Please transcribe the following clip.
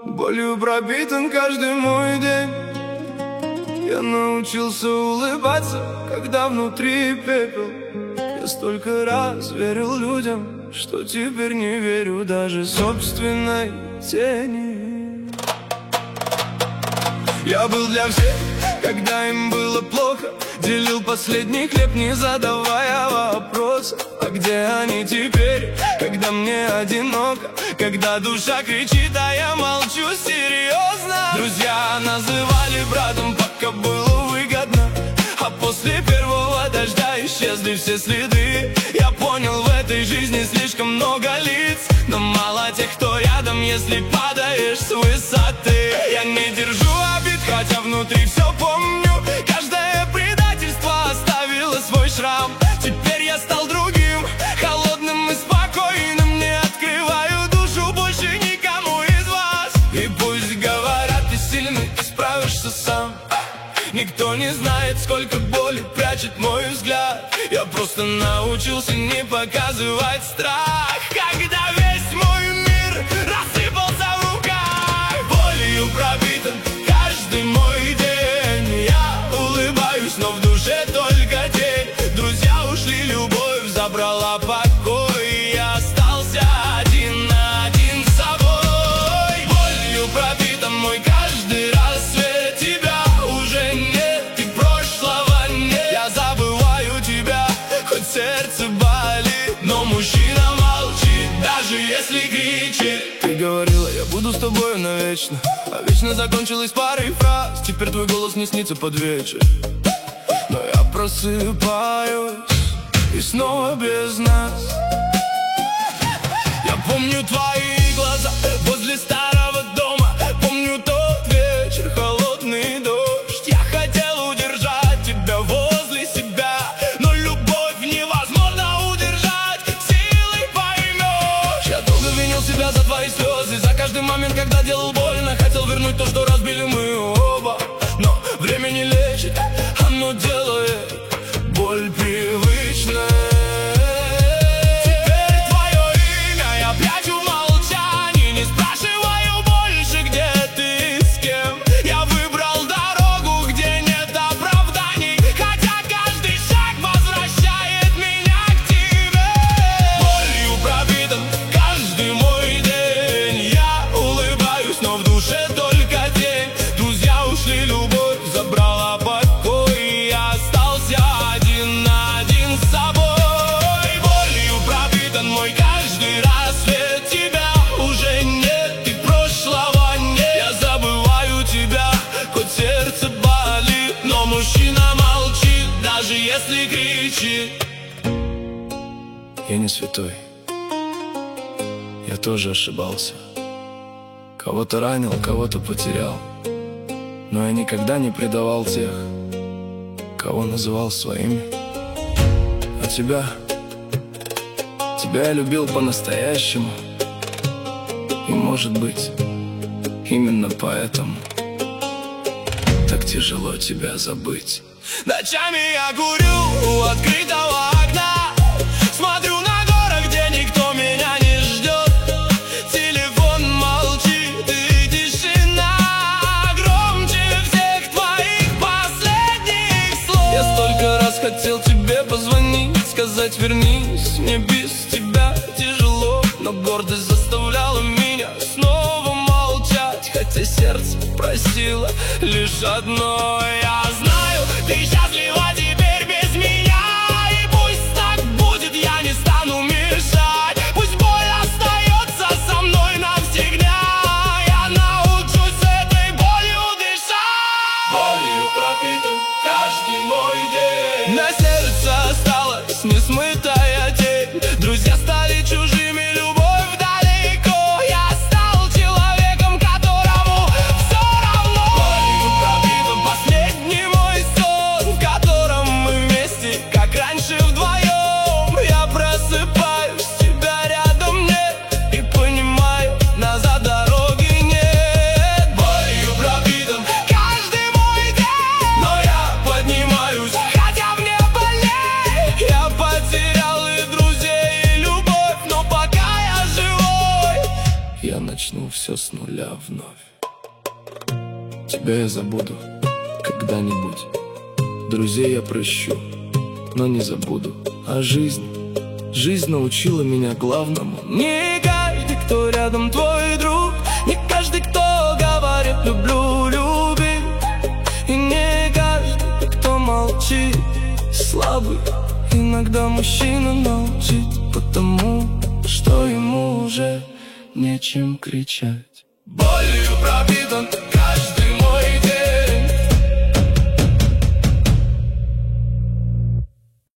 Болью пропитан каждый мой день. Я научился улыбаться, когда внутри пепел. Я столько раз верил людям, что теперь не верю даже собственной тени. Я был для всех, когда им было плохо, делил последний хлеб, не задавая вопросов. А где они теперь, когда мне одиноко, когда душа кричит, а я молчу серьезно? Друзья называли братом, пока было выгодно, а после первого дождя исчезли все следы. Я понял, в этой жизни слишком много лиц, но мало тех, кто рядом, если падаешь с высоты. Я не держу обид, хотя внутри все помню. Каждое предательство оставило свой шрам. Теперь я стал другим, холодным и спокойным. Не открываю душу больше никому из вас. И пусть говорят, ты сильный, ты справишься сам. Никто не знает, сколько боли прячет мой взгляд. Я просто научился не показывать страх, когда весь мой мир рассыпался в руках. Болью пропитан каждый мой день. Я улыбаюсь, но в душе только тень. Друзья ушли, любовь забрала покой. Я остался один на один с собой. Болью пропитан мой каждый рассвет. Тебя уже нет, и прошлого нет. Я забываю тебя, хоть сердце болит, но мужчина молчит, даже если кричит. Ты говорила, я буду с тобой навечно, а вечно закончилась парой фраз. Теперь твой голос не снится под вечер, но я просыпаюсь, и снова без нас. Я помню твои глаза возле старого дома. Помню тот вечер, холодный дождь. Я хотел удержать тебя возле себя, но любовь невозможно удержать, силой поймешь. Я долго винил себя за твои слезы, за каждый момент, когда делал больно. Хотел вернуть то, что разбили мы оба, но время не лечит, оно делает боль привычной. Теперь твое имя я прячу в молчании. Не спрашиваю больше, где ты, с кем. Я выбрал дорогу, где нет оправданий, хотя каждый шаг возвращает меня к тебе. Болью пропитан каждый мой день. Я улыбаюсь, но в душе только тень. Друзья ушли, любовь забрала покой. Я остался один на один с собой. Болью пропитан мой каждый рассвет. Тебя уже нет, и прошлого нет. Я забываю тебя, хоть сердце болит, но мужчина молчит, даже если кричит. Я не святой, я тоже ошибался. Кого-то ранил, кого-то потерял, но я никогда не предавал тех, кого называл своими. А тебя я любил по-настоящему. И может быть, именно поэтому так тяжело тебя забыть. Ночами я курю у открытого окна, смотрю на город, где никто меня не ждет. Телефон молчит, и тишина громче всех твоих последних слов. Я столько раз хотел тебе позвонить, сказать вернись, мне без тебя тяжело, но гордость заставляла меня снова молчать, хотя сердце просило лишь одно. Я знаю, ты счастлива теперь без меня, и пусть так будет, я не стану мешать. Пусть боль остается со мной навсегда, я научусь с этой болью дышать. Болью пропитан каждый мой день. На сердце осталась несмытая тень. Друзья стали чужими, любовь далеко. Я стал человеком, которому все равно. Болью пропитан последний мой сон. начну все с нуля вновь. Тебя я забуду когда-нибудь, друзей я прощу, но не забуду. А жизнь научила меня главному: не каждый, кто рядом, твой друг. Не каждый, кто говорит люблю, люби. И не каждый, кто молчит, слабый. Иногда мужчина молчит, потому что ему уже нечем кричать. Болью пропитан